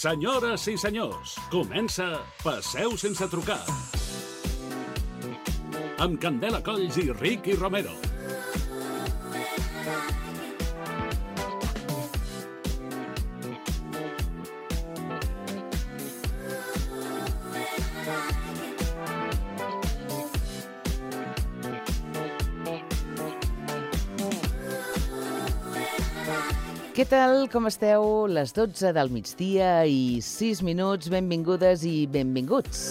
Senyores i senyors, comença Passeu sense trucar. Amb Candela Colls i Ricky Romero. Què tal, com esteu? Les 12 del migdia i 6 minuts. Benvingudes i benvinguts.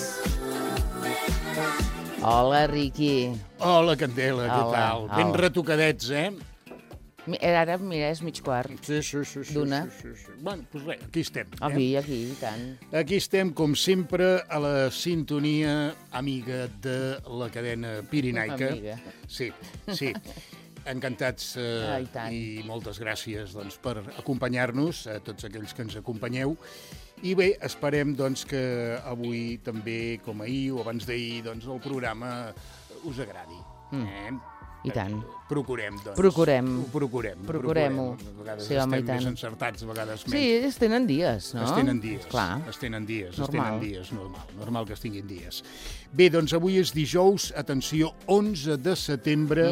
Hola, Riqui. Hola, Candela, què Hola, tal? hola. Ben retocadets, eh? Ara, mira, és mig quart. Sí. D'una. Bueno, doncs res, aquí estem. Aquí, i tant. Aquí estem, com sempre, a la sintonia amiga de la cadena pirinaica. Amiga. Sí. Encantats I tant. i moltes gràcies doncs, per acompanyar-nos, a tots aquells que ens acompanyeu. I bé, esperem doncs, que avui també, com ahir o abans d'ahir, doncs, el programa us agradi. I tant. Procurem, doncs. Procurem. Procurem-ho. A vegades Sí, home, i estem tant. més encertats, a vegades menys. Sí, es tenen dies, no? Es tenen dies, Clar. normal que es tinguin dies. Bé, doncs avui és dijous, atenció, 11 de setembre,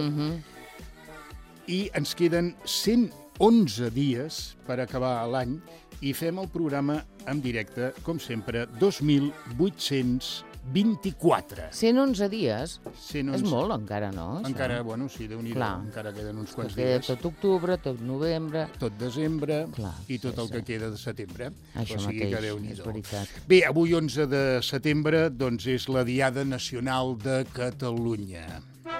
i ens queden 111 dies per acabar l'any i fem el programa en directe, com sempre, 2824. 111 dies? 111. És molt, encara, no? això? Encara, bueno, sí, Déu-n'hi-do, Clar. encara queden uns quants Queda dies. tot octubre, tot novembre. Tot desembre Clar, i tot sí, el que sí. queda de setembre. Això o sigui que mateix, Déu-n'hi-do. és veritat. Bé, avui 11 de setembre doncs, és la Diada Nacional de Catalunya.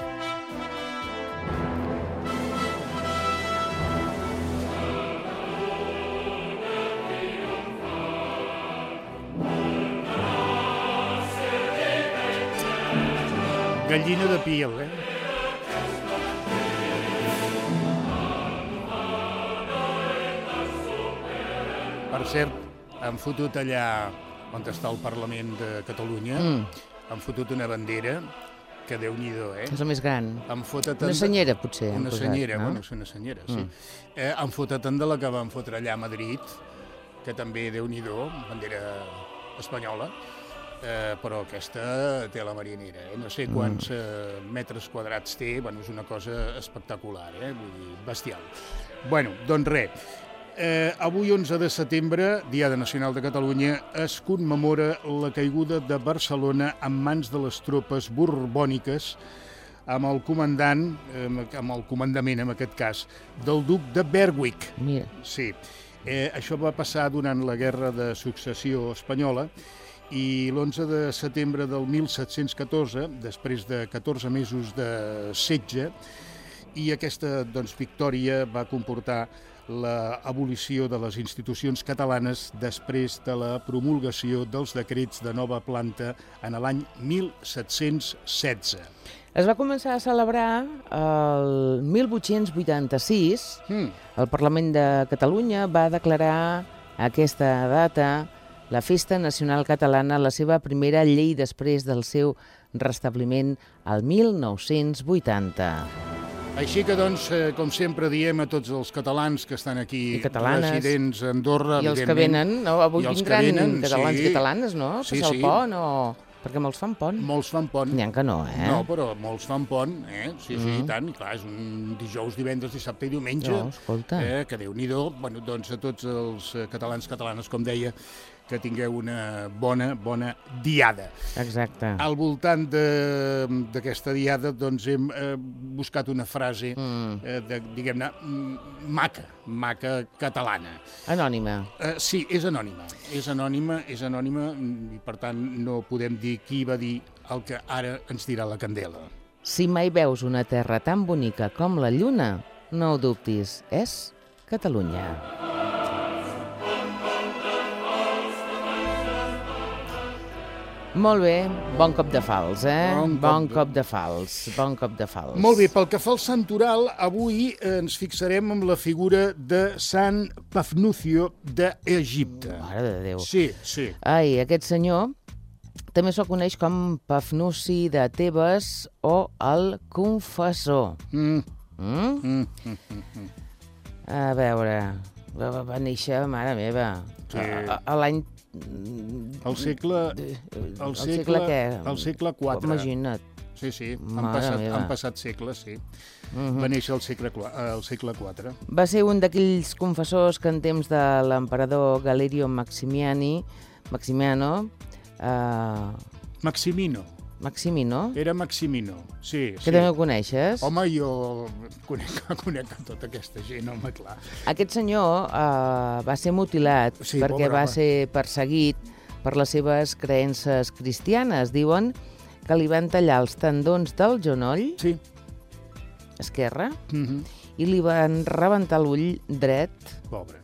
Gallina de pil, eh? Per cert, han fotut allà on està el Parlament de Catalunya, han fotut una bandera que Déu-n'hi-do, eh? És el més gran. Han fotat Una senyera, potser. han Una posat, senyera, no? bueno, és una senyera, sí. Han fotat tant de la que van fotre allà a Madrid, que també, Déu-n'hi-do, bandera espanyola, però aquesta té la marinera, eh? No sé quants metres quadrats té, bueno, és una cosa espectacular, vull dir, bestial. Bueno, doncs res, avui 11 de setembre, Diada Nacional de Catalunya, es commemora la caiguda de Barcelona en mans de les tropes borbòniques amb el comandant, amb el comandament, en aquest cas, del duc de Berwick. Mira. Sí, això va passar durant la Guerra de Successió Espanyola i l'11 de setembre del 1714, després de 14 mesos de setge, i aquesta doncs, victòria va comportar l'abolició de les institucions catalanes després de la promulgació dels decrets de nova planta en l'any 1716. Es va començar a celebrar el 1886. El Parlament de Catalunya va declarar aquesta data la Festa Nacional Catalana, la seva primera llei després del seu restabliment al 1980. Així que, doncs, com sempre diem a tots els catalans que estan aquí I catalanes. residents a Andorra, I els que evidentment, venen, no? Avui i els que vindran venen, catalans sí. i catalanes, no? Sí, Passar sí. el pont o... Perquè molts fan pont. Molts fan pont. N'hi ha que no, eh? No, però molts fan pont, sí, i tant. Clar, és un dijous, divendres, dissabte i diumenge. No, escolta. Que Déu-n'hi-do. Bueno, doncs a tots els catalans, catalanes, com deia, que tingueu una bona diada. Exacte. Al voltant d'aquesta diada, doncs, hem buscat una frase, diguem-ne, maca catalana. Anònima. Sí, és anònima, i per tant no podem dir qui va dir el que ara ens dirà la Candela. Si mai veus una terra tan bonica com la lluna, no ho dubtis, és Catalunya. Molt bé, bon cop de fals, eh? Bon cop de fals. Molt bé, pel que fa al santoral, avui ens fixarem en la figura de Sant Pafnucio d'Egipte. Mare de Déu. Sí. Ai, aquest senyor també se'l coneix com Pafnuci de Tebes o el Confessor. A veure, Va néixer, mare meva, Sí. a l'any... El segle què? El segle IV. Imagina't. Sí, Mare meva. han passat segles, sí. Va néixer al segle IV. Va ser un d'aquells confessors que en temps de l'emperador Galerio Maximiano, Maximino. Era Maximino, sí. que també ho coneixes? Home, jo conec tota aquesta gent, home, clar. Aquest senyor va ser mutilat Sí, perquè pobre va home. ser perseguit per les seves creences cristianes. Diuen que li van tallar els tendons del genoll Sí. esquerre i li van rebentar l'ull dret. Pobre.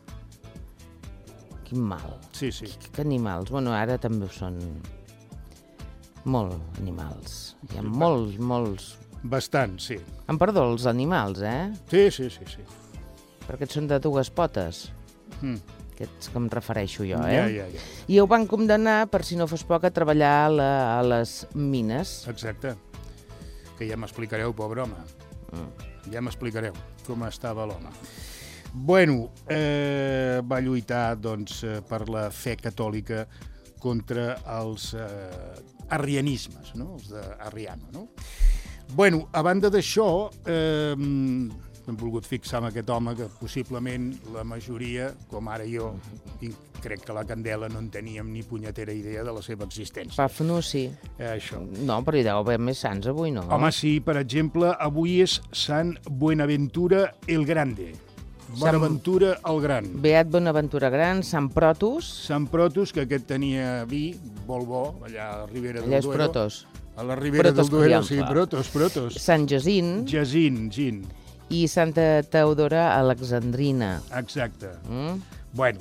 Quin mal. Sí. Que animals. Bueno, ara també ho són molt animals. Hi ha molts... Bastant, sí. Em perdó, els animals, eh? Sí. Perquè són de dues potes. Aquests que em refereixo jo, eh? Ja. I ho van condemnar, per si no fos poc, a treballar a les mines. Exacte. Que ja m'explicareu, pobre home. Ja m'explicareu com estava l'home. Bueno, va lluitar, doncs, per la fe catòlica contra els arrianismes, no? Els d'Arriano, no? Bueno, a banda d'això, hem volgut fixar en aquest home que possiblement la majoria, com ara jo, i crec que la Candela no en teníem ni punyetera idea de la seva existència. Pafnuci. Això. No, però hi deu haver més sants avui, no? Home, sí, per exemple, avui és Sant Buenaventura el Grande. Bonaventura el Gran. Beat Bonaventura Gran, Sant Protus. Sant Protus, que aquest tenia vi, molt bo, allà a la Ribera del Allà és Duero. Protos. A la Ribera Protos del Duero, Coriampa. sí, Protos. Sant Jacint Jacint. i Santa Teodora Alexandrina. Exacte. Bueno,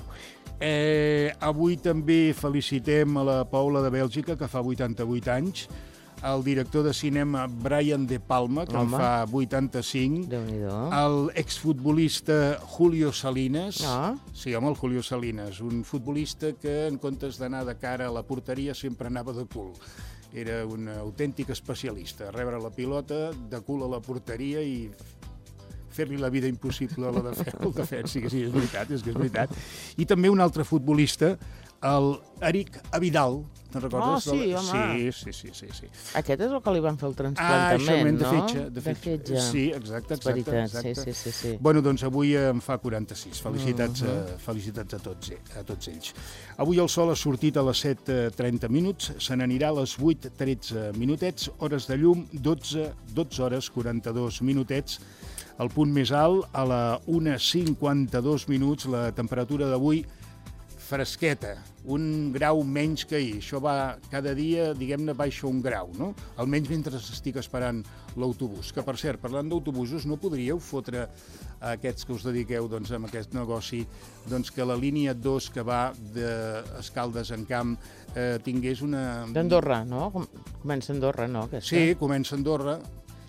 avui també felicitem a la Paula de Bèlgica, que fa 88 anys, el director de cinema Brian De Palma, que en fa 85, Déu-n'hi-do. l'exfutbolista Julio Salinas. Ah. Sí, home, el Julio Salinas, un futbolista que en comptes d'anar de cara a la porteria sempre anava de cul. Era un autèntic especialista, rebre la pilota de cul a la porteria i fer-li la vida impossible a la defensa. Sí, és veritat. I també un altre futbolista, el Eric Abidal, te'n recordes? Oh, sí, home. Sí. Aquest és el que li van fer el trasplantament, no? De fetge. Sí, exacte. Sí. Bueno, doncs avui en fa 46. Felicitats a tots ells. Avui el sol ha sortit a les 7:30 minuts, se n'anirà a les 8:13 minutets, hores de llum 12 hores 42 minutets. El punt més alt, a la 1:52 minuts, la temperatura d'avui fresqueta, 1 grau menys que ahir. Això va cada dia, diguem-ne, baixa 1 grau, no? Almenys mentre estic esperant l'autobús. Que, per cert, parlant d'autobusos, no podríeu fotre aquests que us dediqueu doncs, amb aquest negoci, doncs, que la línia 2 que va d'Escaldes en Camp tingués una... D'Andorra, no? Comença Andorra, no? Aquesta? Sí, comença Andorra.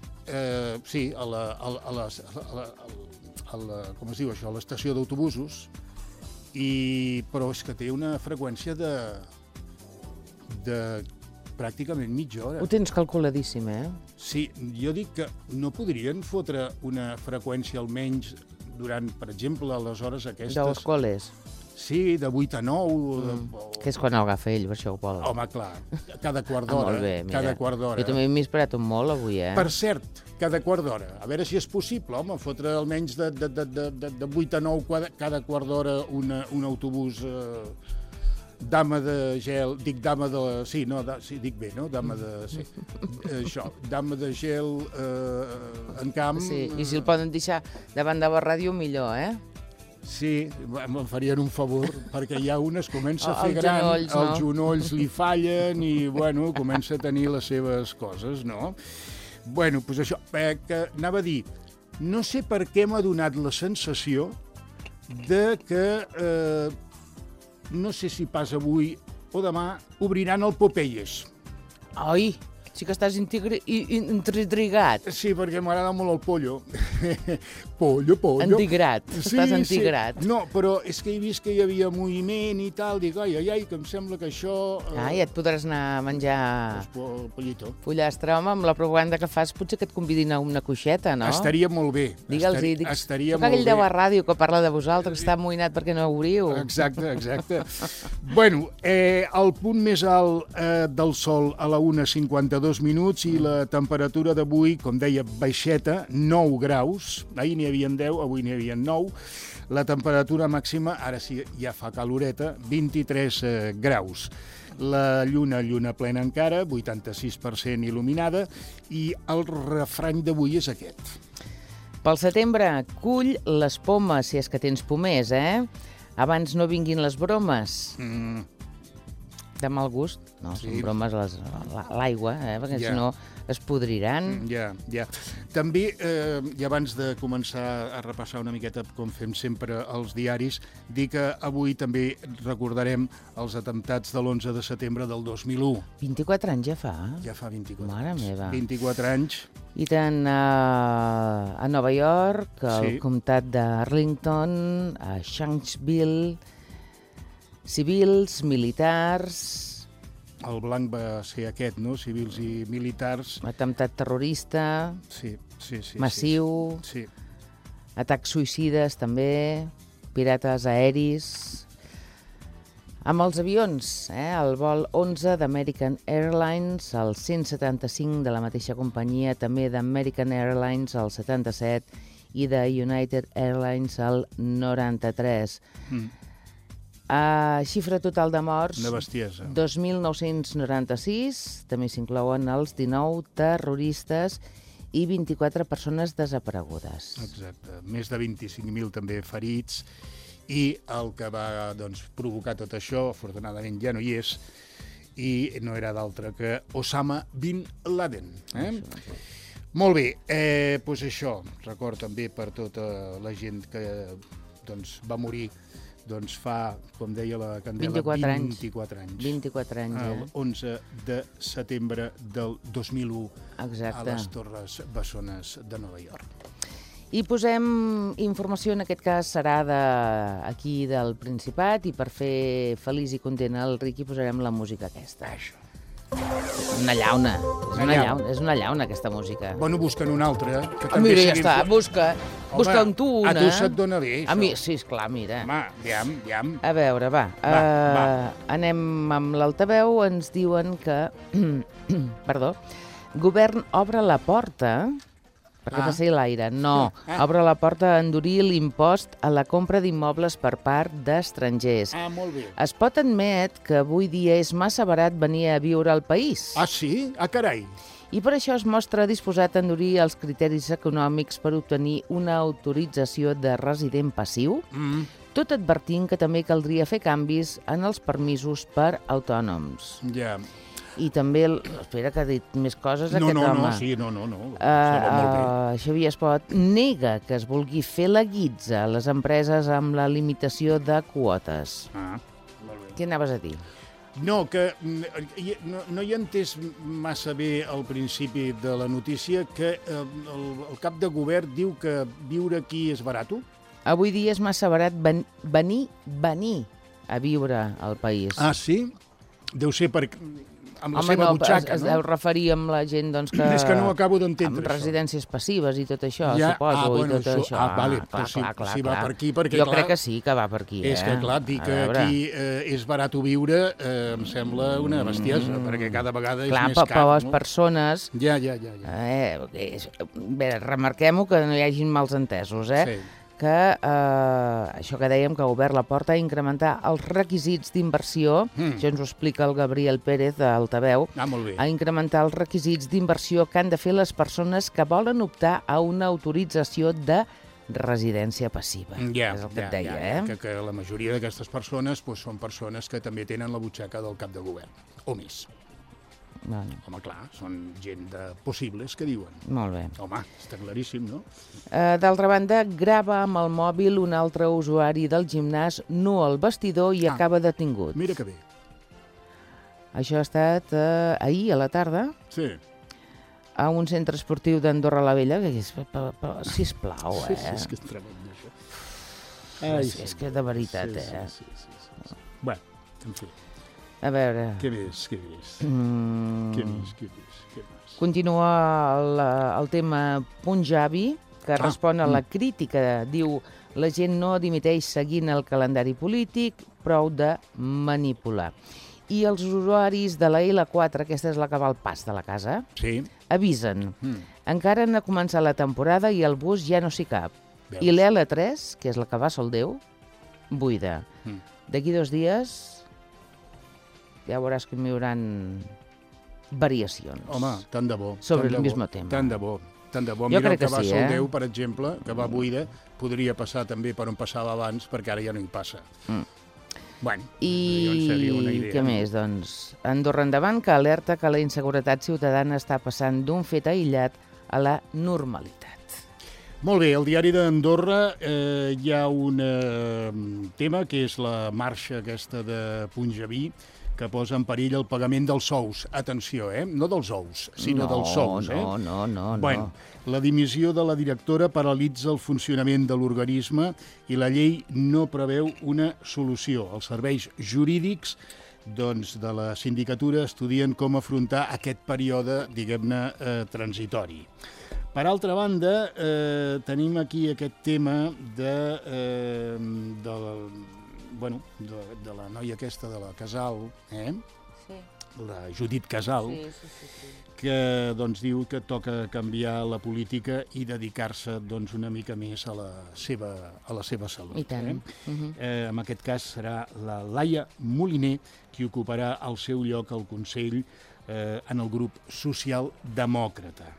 Sí, com es diu això, a l'estació d'autobusos, però és que té una freqüència de pràcticament mitja hora. Ho tens calculadíssim, eh? Sí, jo dic que no podrien fotre una freqüència almenys durant, per exemple, a les hores aquestes... Dels quals? Sí, de 8 a 9. Que és quan el agafa ell, per això ho vol. Home, clar, cada quart d'hora. Molt bé, mira. Cada quart d'hora. Jo també m'he esperat molt avui, eh? Per cert, cada quart d'hora. A veure si és possible, home, fotre almenys de 8 a 9 cada quart d'hora un autobús dama de gel... Dic dama de... Sí, no, sí, dic bé, no? Dama de... Sí. Això, dama de gel en camp... Sí, i si el poden deixar davant de la ràdio, millor, eh? Sí, me'n farien un favor, perquè ja un es comença a fer Els gran, genolls, no? Els genolls li fallen i, bueno, comença a tenir les seves coses, no? Bueno, doncs això, que anava a dir, no sé per què m'ha donat la sensació de que, no sé si pas avui o demà, obriran el Popeyes. Ai, Sí que estàs intrigat. Sí, perquè m'agrada molt el pollo. Pollo. Antigrat, estàs antigrat. Sí. No, però és que he vist que hi havia moviment i tal, dic, ai, que em sembla que això... Ja et podràs anar a menjar pollito. Pollastre, home, amb la propaganda que fas, potser que et convidin a una coixeta, no? Estaria molt bé. Digue'ls-hi, estaria soc molt aquell bé. de la ràdio que parla de vosaltres, que està amoïnat perquè no obriu. Exacte. Bueno, el punt més alt del sol a la 1:52 minuts i la temperatura d'avui, com deia, baixeta, 9 graus. Ahir n'hi havia 10, avui n'hi havia 9. La temperatura màxima, ara sí, ja fa caloreta, 23 graus. La lluna plena encara, 86% il·luminada, i el refrany d'avui és aquest. Pel setembre, cull les pomes, si és que tens pomers, Abans no vinguin les bromes. De mal gust. No, sí. Són bromes a l'aigua, perquè si no es podriran. Ja. També, i abans de començar a repassar una miqueta com fem sempre els diaris, dir que avui també recordarem els atemptats de l'11 de setembre del 2001. 24 anys ja fa? Ja fa 24 Mare anys. meva. 24 anys. I tant a Nova York, al comtat d'Arlington, a Shanksville, civils, militars... El blanc va ser aquest, no? Civils i militars. Atemptat terrorista, sí, massiu, sí. Atacs suïcides també, pirates aeris... Amb els avions, el vol 11 d'American Airlines, el 175 de la mateixa companyia, també d'American Airlines, el 77, i de United Airlines, el 93. Xifra total de morts, una bestiesa. 2.996, també s'inclouen els 19 terroristes i 24 persones desaparegudes. Exacte, més de 25.000 també ferits. I el que va provocar tot això, afortunadament ja no hi és, i no era d'altre que Osama Bin Laden. Molt bé, doncs això, record també per tota la gent que va morir fa, com deia la Candela, 24 anys. 24 anys, El 11 de setembre del 2001 a les Torres Bessones de Nova York. I posem informació, en aquest cas serà d'aquí del Principat, i per fer feliç i content el Riqui posarem la música aquesta. Una llauna. És una llauna, aquesta música. Bueno, busca'n una altra. Mira, ja està, busca'm tu una. A tu se't dona bé, això. A mi, sí, esclar, mira. Home, aviam. A veure, va. Anem amb l'altaveu, ens diuen que... Perdó. Govern obre la porta... perquè passi l'aire. No, obre la porta a endurir l'impost a la compra d'immobles per part d'estrangers. Molt bé. Es pot admetre que avui dia és massa barat venir a viure al país. Sí? Carai! I per això es mostra disposat a endurir els criteris econòmics per obtenir una autorització de resident passiu, tot advertint que també caldria fer canvis en els permisos per autònoms. Ja. I també, espera que ha dit més coses aquest home. No. Xavier Espot nega que es vulgui fer la guitza a les empreses amb la limitació de quotes. Molt bé. Què anaves a dir? No, que no hi he entès massa bé al principi de la notícia que el cap de govern diu que viure aquí és barat. Avui dia és massa barat venir a viure al país. Sí? Deu ser amb la seva butxaca, no? Es deu referir amb la gent que... És que no ho acabo d'entendre, amb residències passives i tot això, suposo. Vale, si va per aquí, perquè jo crec que sí que va per aquí. És que, clar, dir que aquí és barat viure em sembla una bestiesa, perquè cada vegada és més car. Clar, per les persones... Ja. Bé, remarquem-ho, que no hi hagin mals entesos, Sí. Que això que dèiem, que ha obert la porta a incrementar els requisits d'inversió, això ens ho explica el Gabriel Pérez d'Altaveu, molt bé. a incrementar els requisits d'inversió que han de fer les persones que volen optar a una autorització de residència passiva. És el que et deia, Que la majoria d'aquestes persones són persones que també tenen la butxaca del cap de govern, o més. Home, clar, són gent de possibles que diuen. Molt bé. Home, està claríssim, no? D'altra banda, grava amb el mòbil un altre usuari del gimnàs nu al vestidor i acaba detingut. Mira que bé. Això ha estat ahir a la tarda, Sí. a un centre esportiu d'Andorra la Vella, que és, sisplau, Sí, és que és tremend, això. És que de veritat, Sí. Bueno, en fi, A veure... què més? Què més? Continua el tema Punjabi, que respon a la crítica. Diu, la gent no dimiteix seguint el calendari polític, prou de manipular. I els usuaris de la L4, aquesta és la que va al pas de la casa, Sí. avisen. Encara no ha començat la temporada i el bus ja no s'hi cap. Veus? I l'L3, que és la que va a Soldeu, buida. D'aquí 2 dies ja veuràs que hi haurà variacions. Home, tant de bo. Sobre tant el de mismo bo, tema. Tant de bo. Tant de bo. Jo Mira crec el que que va sí, a Soldeu, per exemple, que va buida, podria passar també per on passava abans, perquè ara ja no hi passa. Bueno, seria una I idea. què més? Doncs Andorra Endavant, que alerta que la inseguretat ciutadana està passant d'un fet aïllat a la normalitat. Molt bé, al diari d'Andorra hi ha un tema que és la marxa aquesta de Punjabi, que posa en perill el pagament dels sous. Atenció, no dels ous, sinó dels sous. No. Bueno, la dimissió de la directora paralitza el funcionament de l'organisme i la llei no preveu una solució. Els serveis jurídics de la sindicatura estudien com afrontar aquest període, diguem-ne, transitori. Per altra banda, tenim aquí aquest tema de la noia aquesta de la Casal, la Judit Casal, que diu que toca canviar la política i dedicar-se una mica més a la seva salut. I tant. En aquest cas serà la Laia Moliner qui ocuparà el seu lloc al Consell en el grup socialdemòcrata.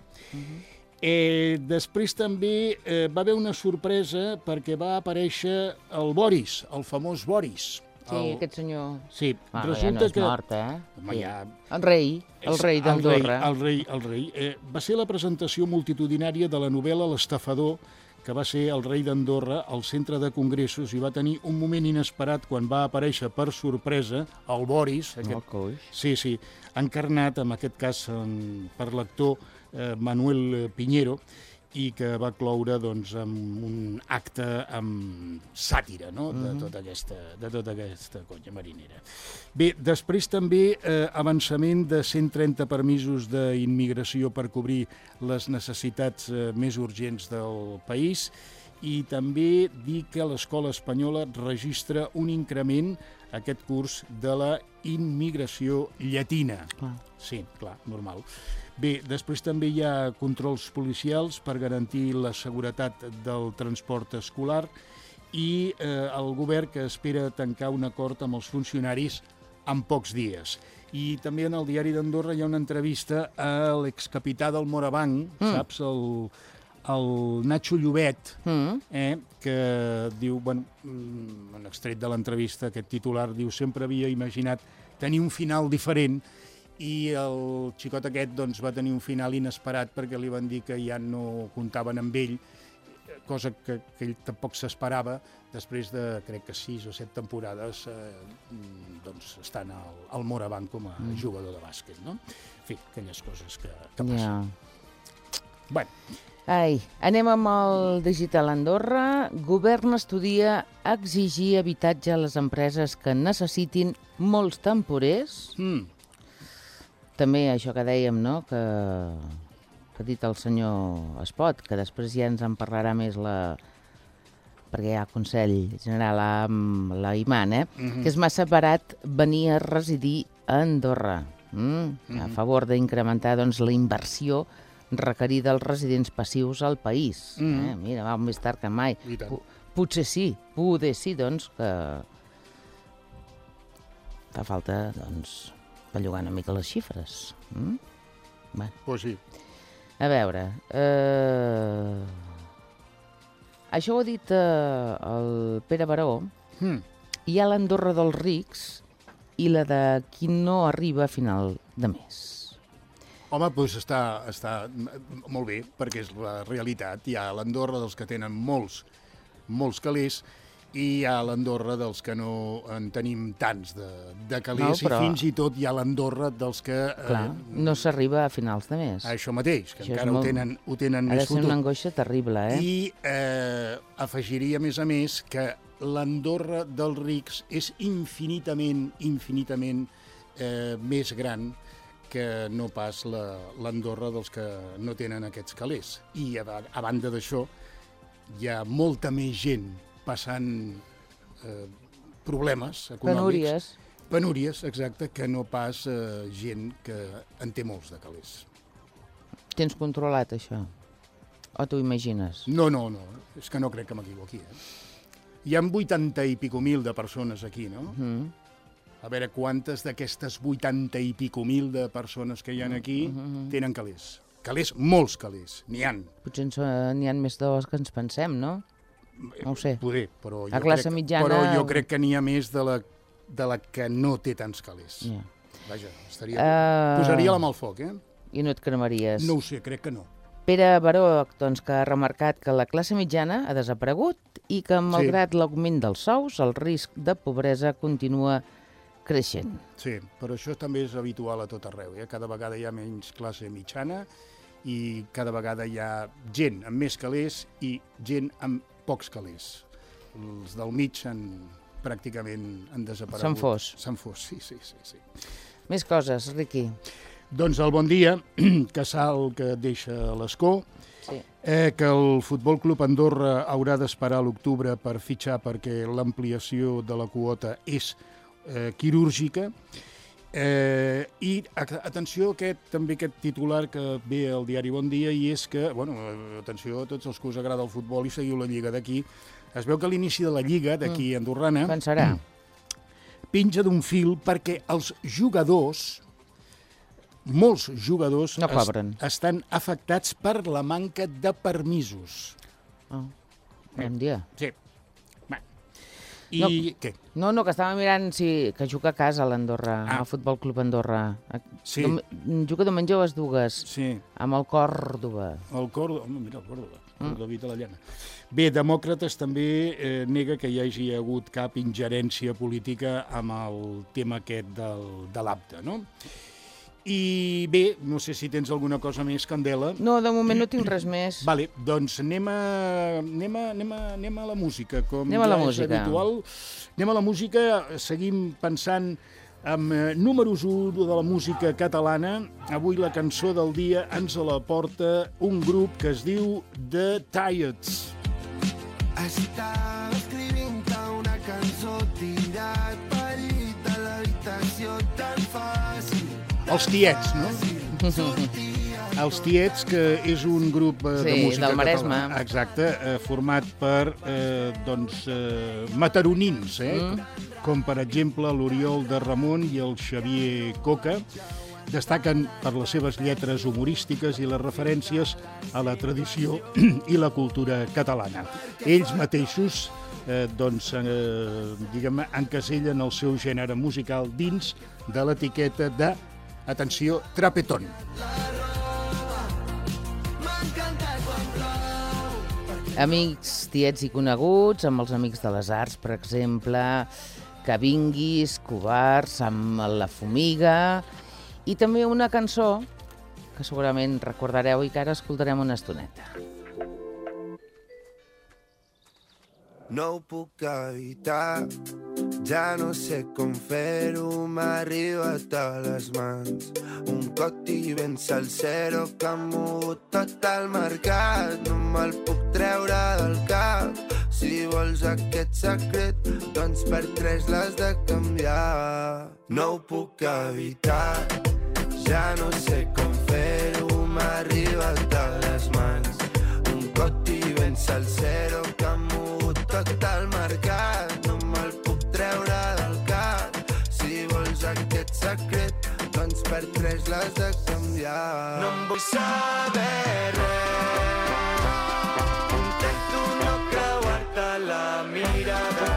Després també va haver una sorpresa perquè va aparèixer el Boris, el famós Boris. Sí, aquest senyor... Sí, ja no és mort, Home, ja... El rei d'Andorra. El rei. Va ser la presentació multitudinària de la novel·la L'estafador, que va ser el rei d'Andorra al centre de congressos i va tenir un moment inesperat quan va aparèixer per sorpresa el Boris, sí, encarnat, en aquest cas per l'actor Manuel Piñero, i que va cloure amb un acte amb sàtira de tota aquesta conya marinera. Bé, després també avançament de 130 permisos d'immigració per cobrir les necessitats més urgents del país i també dir que l'escola espanyola registra un increment aquest curs de la immigració llatina. Sí, clar, normal. Bé, després també hi ha controls policials per garantir la seguretat del transport escolar i el govern que espera tancar un acord amb els funcionaris en pocs dies. I també en el diari d'Andorra hi ha una entrevista a l'excapità del Morabanc, saps, el Nacho Llobet, que diu, en extret de l'entrevista, aquest titular, diu, sempre havia imaginat tenir un final diferent i el xicot aquest va tenir un final inesperat perquè li van dir que ja no comptaven amb ell, cosa que ell tampoc s'esperava després de, crec que 6 o 7 temporades estant al Morabanc com a jugador de bàsquet, no? En fi, aquelles coses que passen. Bueno. Anem amb el Digital Andorra. Govern estudia exigir habitatge a les empreses que necessitin molts temporers. També això que dèiem, no?, que ha dit el senyor Espot, que després ja ens en parlarà més perquè hi ha Consell General amb la Iman, que és massa barat venir a residir a Andorra, a favor d'incrementar la inversió requerida als residents passius al país. Mira, val més tard que mai. Potser sí, que fa falta, bellugar una mica les xifres. Pues sí. A veure, això ho ha dit el Pere Baró, hi ha l'Andorra dels rics i la de qui no arriba a final de mes. Home, doncs està molt bé, perquè és la realitat. Hi ha l'Andorra dels que tenen molts calés I hi ha l'Andorra dels que no en tenim tants de calés, No, però- i fins i tot hi ha l'Andorra dels que... Clar, no s'arriba a finals de mes. Això mateix, que Això és encara molt- ho tenen Ha de més ser una fotut. angoixa terrible, eh? I afegiria, a més, que l'Andorra dels rics és infinitament més gran que no pas l'Andorra dels que no tenen aquests calés. I a banda d'això, hi ha molta més gent passant problemes econòmics. Penúries, exacte, que no pas gent que en té molts de calés. Tens controlat això? O t'ho imagines? No, és que no crec que m'equivoqui. Hi ha 80 i pico mil de persones aquí, no? A veure quantes d'aquestes 80 i pico mil de persones que hi ha aquí tenen calés. Calés, molts calés, n'hi han. Potser n'hi ha més dels que ens pensem, no? No ho sé. Poder, però La classe mitjana- Però jo crec que n'hi ha més de la que no té tants calés. Ja. Vaja, posaria la mà al foc, eh? I no et cremaries. No ho sé, crec que no. Pere Baró, doncs, que ha remarcat que la classe mitjana ha desaparegut i que, malgrat l'augment dels sous, el risc de pobresa continua creixent. Sí, però això també és habitual a tot arreu. Cada vegada hi ha menys classe mitjana i cada vegada hi ha gent amb més calés i gent amb pocs calés. Els del mig pràcticament han desaparegut. S'han fos, sí. Més coses, Riqui. Doncs el bon dia, Casal que deixa l'Escó, Sí. que el Futbol Club Andorra haurà d'esperar l'octubre per fitxar perquè l'ampliació de la quota és quirúrgica. I atenció també aquest titular que ve al diari Bon Dia, i és que, atenció a tots els que us agrada el futbol i seguiu la Lliga d'aquí, es veu que l'inici de la Lliga d'aquí andorrana Quan serà? Pinja d'un fil perquè els jugadors, molts jugadors, no cobren. Estan afectats per la manca de permisos. Bon dia. Sí. I què? No, que estava mirant que juga a casa l'Andorra, el Futbol Club Andorra. Sí. Juga diumenge a les dues, sí. Amb el Còrdova. Mira, el Còrdova, el David a la llana. Bé, Demòcrates també nega que hi hagi hagut cap ingerència política amb el tema aquest de l'APTA, no? I bé, no sé si tens alguna cosa més, Candela. No, de moment no tinc res més. Vale, doncs anem a la música, com anem a la ja música. És habitual. Anem a la música, seguim pensant amb números 1 de la música catalana. Avui la cançó del dia ens la porta un grup que es diu The Tiots. Estava escrivint una cançó tirat pel llit de l'habitació tan fàcil. Els Tiets, no? Els Tiets, que és un grup de música del Maresme. catalana. Exacte, format per mataronins, com per exemple l'Oriol de Ramon i el Xavier Coca. Destaquen per les seves lletres humorístiques i les referències a la tradició i la cultura catalana. Ells mateixos encasellen el seu gènere musical dins de l'etiqueta de, atenció, trapetón. Amics, tiets i coneguts, amb els Amics de les Arts, per exemple, Que vinguis, Covards, amb La Fumiga, i també una cançó que segurament recordareu i que ara escoltarem una estoneta. No ho puc evitar, ja no sé com fer-ho, m'ha arribat a les mans. Un coti ben salsero que ha mogut tot el mercat, no me'l puc treure del cap. Si vols aquest secret, doncs per 3 l'has de canviar. No ho puc evitar, ja no sé com fer-ho, m'ha arribat a les mans. Un coti ben salsero que ha mogut tot el mercat, no me'l puc treure del cap. Si vols aquest secret, doncs per 3 l'has de canviar. No em vull saber res, intento no creuar-te la mirada.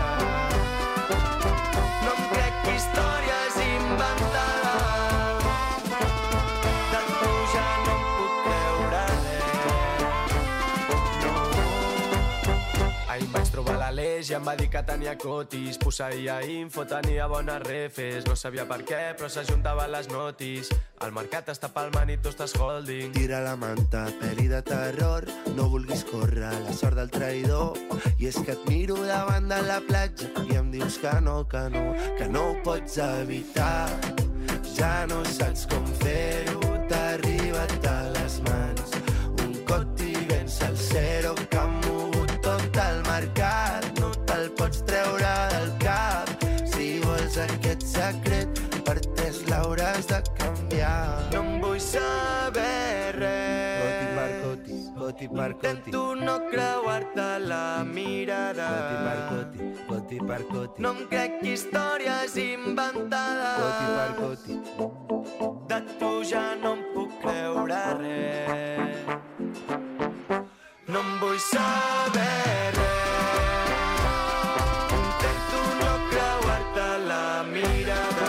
No em crec històries inventades, de tu ja no em puc creure res. No. Ahir em vaig trobar la Lei mateix i em va dir que tenia cotis. Posseïa info, tenia bones refes. No sabia per què, però s'ajuntava les notis. El mercat està palmant i tu estàs holding. Tira la manta, pel·li de terror. No vulguis córrer la sort del traïdor. I és que et miro davant de la platja i em dius que no ho pots evitar. Ja no saps com fer-ho, t'ha arribat a les mans. Un coti ben salsero que ha mogut tot el mercat. No te'l pots treure del cap. Si vols aquest secret, per tes l'hauràs de canviar. No em vull saber res. Coti per coti. Intento no creuar-te la mirada. Coti per coti. No em crec històries inventades. Coti per coti. De tu ja no em puc creure res. No em vull saber res. Intento no creuar-te la mirada.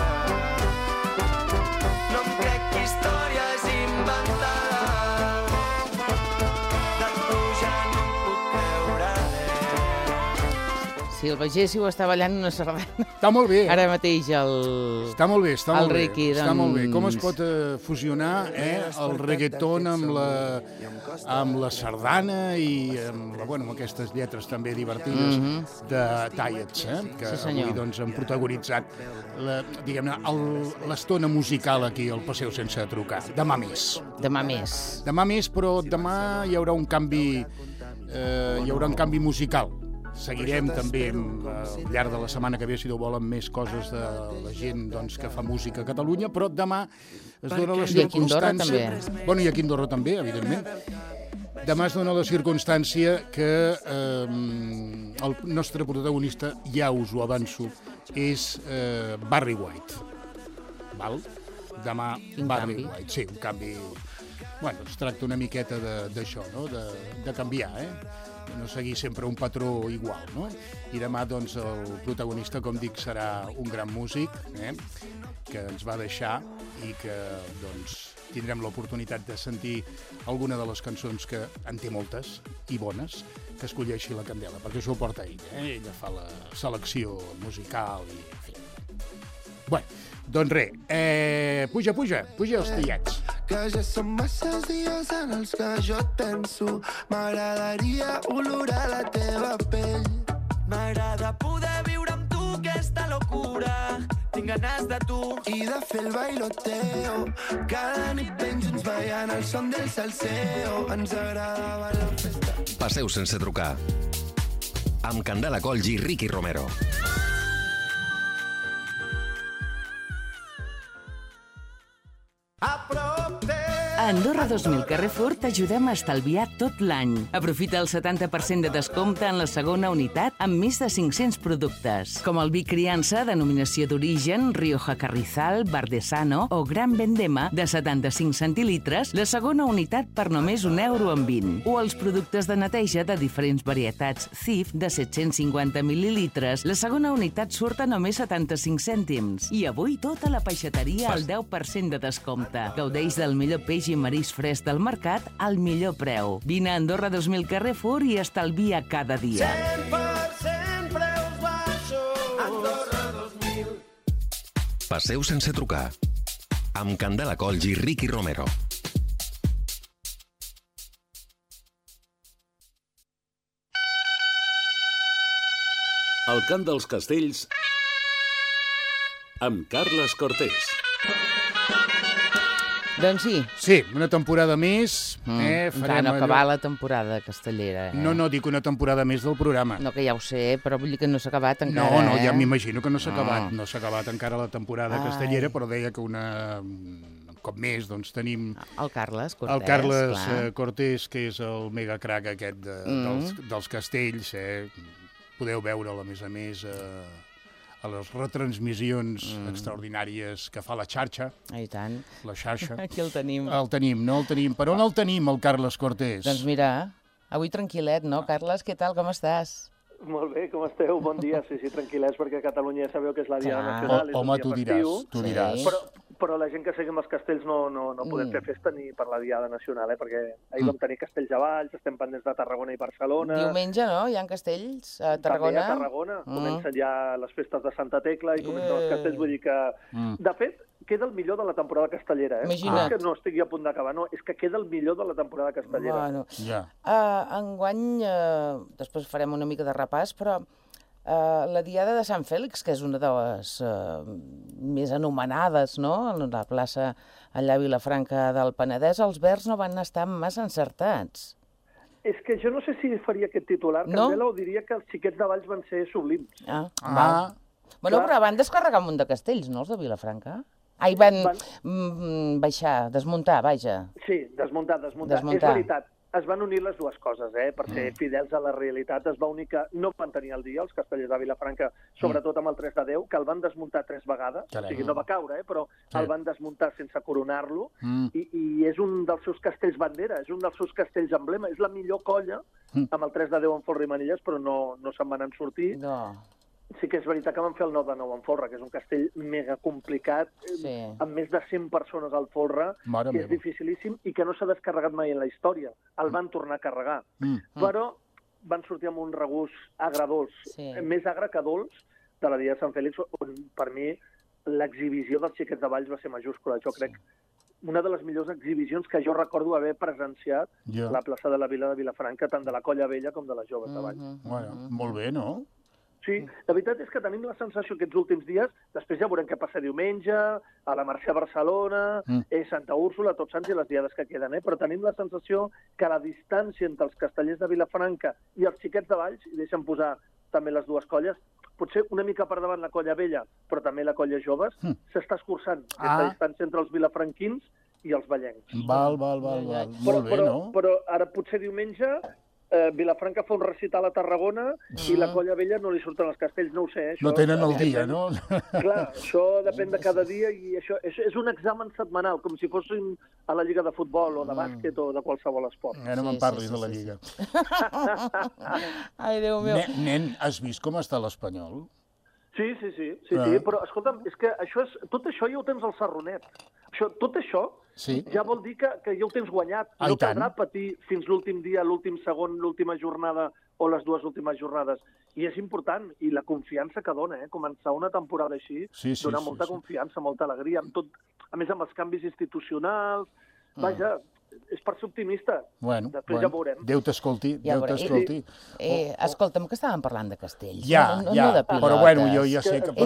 No em crec històries inventades. De tu ja no em puc creure res. Si el veiéssiu, està ballant una sardana. Està molt bé. Ara mateix Està molt bé, està el molt bé. Riqui, Està doncs- molt bé. Com es pot fusionar el reggaeton amb la sardana i amb aquestes lletres també divertides de Tiets, que Sí, senyor. avui doncs, han protagonitzat diguem-ne l'estona musical aquí al Passeig sense trucar. Demà més. demà més. Demà més, però demà hi haurà un canvi musical. Seguirem també al llarg de la setmana que ve, si no volen, més coses de la gent doncs, que fa música a Catalunya, però demà es dona la I aquí a Andorra circumstància... Bueno, i aquí a Andorra també, evidentment. Demà es dona la circumstància que el nostre protagonista, ja us ho avanço, és Barry White. Val? Demà Quin Barry canvi? White. Sí, un canvi... Bueno, es tracta una miqueta d'això, no? De canviar, no seguir sempre un patró igual, no? I demà, doncs, el protagonista, com dic, serà un gran músic, que ens va deixar i que, doncs, tindrem l'oportunitat de sentir alguna de les cançons que en té moltes i bones, que escolleixi la Candela, perquè això ho porta ell, ella fa la selecció musical i, en fi. Bueno, doncs res, puja els tallets. Que ja són masses dies en els que jo et penso. M'agradaria olorar la teva pell. M'agrada poder viure amb tu aquesta locura. Tinc ganes de tu. I de fer el bailoteo. Cada nit ben junts ballant el son del salseo. Ens agradava la festa. Passeu sense trucar. Amb Candela Coll i Riqui Romero. A Andorra 2000 Carrefour t'ajudem a estalviar tot l'any. Aprofita el 70% de descompte en la segona unitat amb més de 500 productes, com el vi criança denominació d'origen, Rioja Carrizal, Bardesano o Gran Vendema de 75 centilitres, la segona unitat per només €1,20. O els productes de neteja de diferents varietats Cif de 750 mil·lilitres, la segona unitat surt a només 75 cèntims. I avui tota la peixateria al 10% de descompte. Gaudeix del millor peix i marís fresc del mercat al millor preu. Vine a Andorra 2000 Carrefour i estalvia cada dia. 100% preus baixos. Andorra 2000. Passeu sense trucar. Amb Candela Coll i Riqui Romero. El cant dels castells amb Carles Cortés. Doncs sí. Sí, una temporada més. Encara no acabar la temporada castellera. No, dic una temporada més del programa. No, que ja ho sé, però vull dir que no s'ha acabat encara. No, ja m'imagino que no s'ha acabat. No s'ha acabat encara la temporada castellera, però deia que un cop més doncs, tenim El Carles Cortés, el Carles clar. Cortés, que és el megacrac aquest dels castells. Podeu veure'l, a més, a les retransmissions extraordinàries que fa la xarxa. I tant. La xarxa. Aquí el tenim. El tenim. Per on el tenim, el Carles Cortés? Doncs mira, avui tranquil·let, no? Carles, què tal, com estàs? Molt bé, com esteu? Bon dia. Sí, tranquil·lets, perquè a Catalunya ja sabeu que és la Diada Clar. Nacional. és un Home, dia tu festiu. diràs. Sí. però la gent que seguim els castells no podem fer festa ni per la Diada Nacional, perquè ahir vam tenir castells a Valls, estem pendents de Tarragona i Barcelona. Diumenge, no? Hi ha castells a Tarragona? També a Tarragona. Comencen ja les festes de Santa Tecla i comencen els castells, vull dir que... De fet, queda el millor de la temporada castellera, Imagina't. No és que no estigui a punt d'acabar, no, és que queda el millor de la temporada castellera. Bueno. Ja. Enguany, després farem una mica de repàs, però la Diada de Sant Fèlix, que és una de les més anomenades, no?, a la plaça allà a Vilafranca del Penedès, els verds no van estar massa encertats. És que jo no sé si faria aquest titular, No? Candela, o diria que els xiquets de Valls van ser sublims. Val. Bueno, Clar. però van descarregar un munt de castells, no, els de Vilafranca? Ai, van baixar, desmuntar, vaja. Sí, desmuntar. És veritat, es van unir les dues coses, per ser fidels a la realitat. Es va unir que no van tenir el dia, els castellers de Vilafranca, sobretot amb el 3 de 10, que el van desmuntar 3 vegades, Carai. o sigui, no va caure, però el van desmuntar sense coronar-lo, i és un dels seus castells bandera, és un dels seus castells emblema, és la millor colla amb el 3 de 10 en folre i manilles, però no se'n van en sortir. No. Sí que és veritat que van fer el 9 de 9 en folre, que és un castell mega complicat, amb més de 100 persones al folre, Mare que és meva. dificilíssim i que no s'ha descarregat mai en la història. El van tornar a carregar. Però van sortir amb un regust agredolç, més agre que dolç, de la Diada de Sant Fèlix, on per mi l'exhibició dels xiquets de Valls va ser majúscula. Jo crec una de les millors exhibicions que jo recordo haver presenciat a la plaça de la Vila de Vilafranca, tant de la Colla Vella com de les joves de Valls. Bueno, molt bé, no? Sí, la veritat és que tenim la sensació aquests últims dies, després ja veurem què passa diumenge, a la Mercè a Barcelona, Santa Úrsula, Tots Sants i les diades que queden, però tenim la sensació que la distància entre els castellers de Vilafranca i els xiquets de Valls, i deixen posar també les dues colles, potser una mica per davant la Colla Vella, però també la Colla Joves, s'està escurçant aquesta distància entre els vilafranquins i els vallencs. Val. Molt bé, no? Però ara potser diumenge Vilafranca fa un recital a Tarragona i la Colla Vella no li surten els castells, no ho sé. Això, No tenen el dia, no? Clar, això depèn de cada dia i això és un examen setmanal, com si fóssim a la lliga de futbol o de bàsquet o de qualsevol esport. Ara me'n parlis de la lliga. Ai, Déu meu. Nen, has vist com està l'Espanyol? Sí, però escolta'm, és que tot això ja ho tens al Sarronet. Tot això ja vol dir que ja ho tens guanyat. No caldrà patir fins l'últim dia, l'últim segon, l'última jornada o les dues últimes jornades. I és important, i la confiança que dona, començar una temporada així, dona molta confiança, molta alegria, a més amb els canvis institucionals, vaja, és per ser optimista. Bueno, després ja veurem. Déu t'escolti, Déu t'escolti. Escolta'm, que estàvem parlant de castells. Ja, però bueno, jo ja sé que...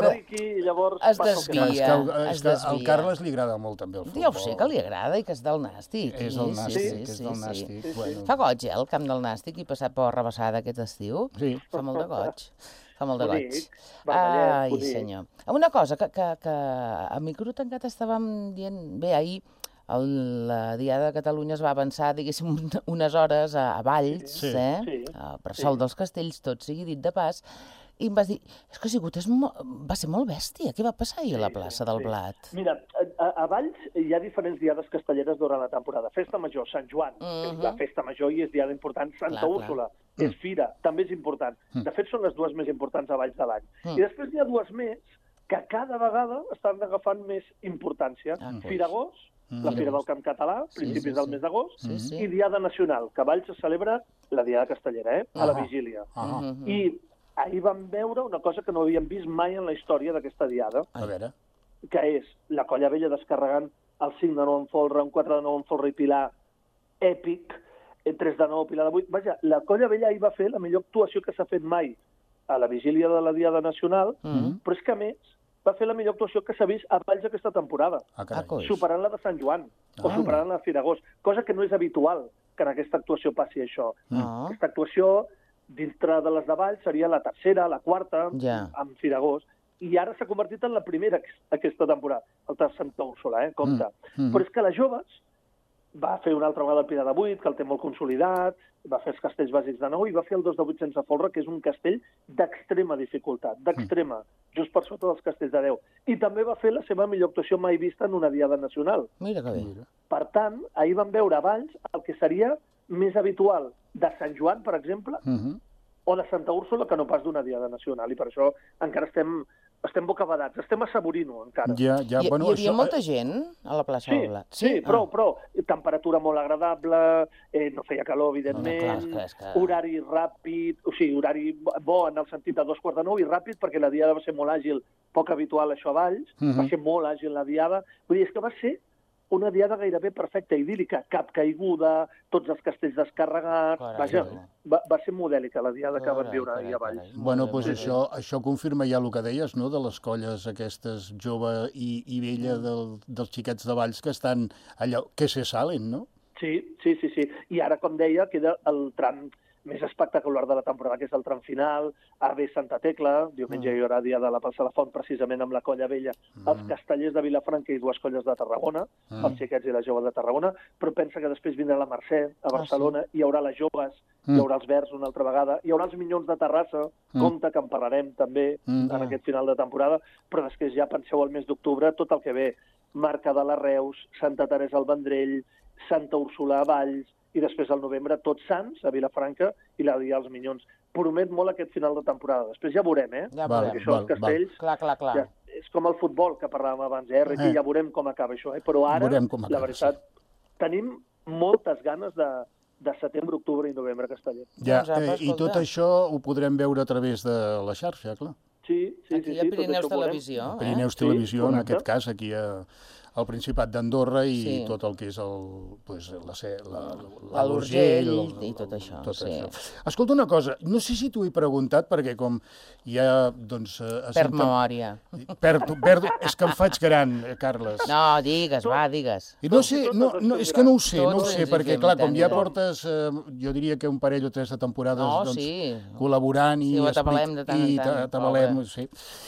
Es desvia. Al Carles li agrada molt també el futbol. Ja ho sé que li agrada i que és del Nàstic. És del Nàstic, Fa goig, el camp del Nàstic, i passat per Rabassada aquest estiu. Sí. Fa molt de goig. Fa molt de goig. Ai, senyor. Una cosa que a micro tancat estàvem dient... Bé, ahir la Diada de Catalunya es va avançar, diguéssim, unes hores a Valls, a Bressol dels Castells, tot sigui dit de pas, i em vas dir, és que va ser molt bèstia, què va passar ahir a la plaça del Blat? Mira, a Valls hi ha diferents diades castelleres durant la temporada. Festa Major, Sant Joan, és la festa major i és diada important. Santa Úrsula, és fira, també és important. De fet, són les dues més importants a Valls de l'any. I després hi ha dues més que cada vegada estan agafant més importància. Firagós, la Fira del Camp Català, principis del mes d'agost, i Diada Nacional, que a Valls es celebra la Diada Castellera, a la vigília. I ahir vam veure una cosa que no havíem vist mai en la història d'aquesta diada, que és la Colla Vella descarregant el 5 de 9 en folre, un 4 de 9 en folre i pilar èpic, 3 de 9, pilar de 8... Vaja, la Colla Vella ahir va fer la millor actuació que s'ha fet mai a la vigília de la Diada Nacional, però és que, a més, va fer la millor actuació que s'ha vist a Valls aquesta temporada, superant la de Sant Joan, o superant la de Firagós, cosa que no és habitual que en aquesta actuació passi això. Aquesta actuació, dintre de les de Valls, seria la tercera, la quarta, amb Firagós, i ara s'ha convertit en la primera aquesta temporada, el de Santa Úrsula, compte. Però és que les joves va fer una altra vegada el Pilar de 8, que el té molt consolidat, va fer els castells bàsics de 9 i va fer el 2 de 8 sense folre, que és un castell d'extrema dificultat, d'extrema, just per sota dels castells de 10. I també va fer la seva millor actuació mai vista en una diada nacional. Mira que bé. Per tant, ahir vam veure a Valls el que seria més habitual de Sant Joan, per exemple, o de Santa Úrsula, que no pas d'una diada nacional. I per això encara estem estem bocabadats, estem assaborint-ho encara. Hi havia molta gent a la plaça del Blat? Sí, però temperatura molt agradable, no feia calor, evidentment, horari ràpid, o sigui, horari bo en el sentit de 8:45 i ràpid, perquè la diada va ser molt àgil, poc habitual això a Valls, va ser molt àgil la diada, vull dir, és que va ser una diada gairebé perfecta, idíl·lica, cap caiguda, tots els castells descarregats, vaja, va ser modèlica la diada que van viure ahir a Valls. Bueno, doncs això confirma ja el que deies, no?, de les colles aquestes jove i vella dels xiquets de Valls que estan allà, que se salen, no? Sí. I ara, com deia, queda el tram més espectacular de la temporada, que és el tram final, AB Santa Tecla, diumenge hi haurà dia de la Plaça de la Font, precisament amb la colla vella, els castellers de Vilafranca i dues colles de Tarragona, els xiquets i la jove de Tarragona, però pensa que després vindrà la Mercè, a Barcelona, hi haurà les joves, hi haurà els verds una altra vegada, hi haurà els minyons de Terrassa, compte que en parlarem també en aquest final de temporada, però després ja penseu al mes d'octubre tot el que ve, Marca de la Reus, Santa Teresa al Vendrell, Santa Úrsula a Valls, i després al novembre Tots Sants, a Vilafranca, i la dia als Minyons. Promet molt aquest final de temporada. Després ja veurem, perquè això dels castells... Clar. És com el futbol, que parlàvem abans, Riqui, ja veurem com acaba això. Però ara, la veritat, tenim moltes ganes de setembre, octubre i novembre a Castellet. Ja, i tot això ho podrem veure a través de la xarxa, clar. Sí. Aquí a Pirineus Televisió. Pirineus Televisió, en aquest cas, aquí al Principat d'Andorra i tot el que és l'Urgell i tot això. Escolta una cosa, no sé si t'ho he preguntat, perquè com ja, doncs... Perd memòria. És que em faig gran, Carles. No, digues. No sé, és que no ho sé, perquè clar, com ja portes, jo diria que un parell o tres de temporades col·laborant i atabalem, sí.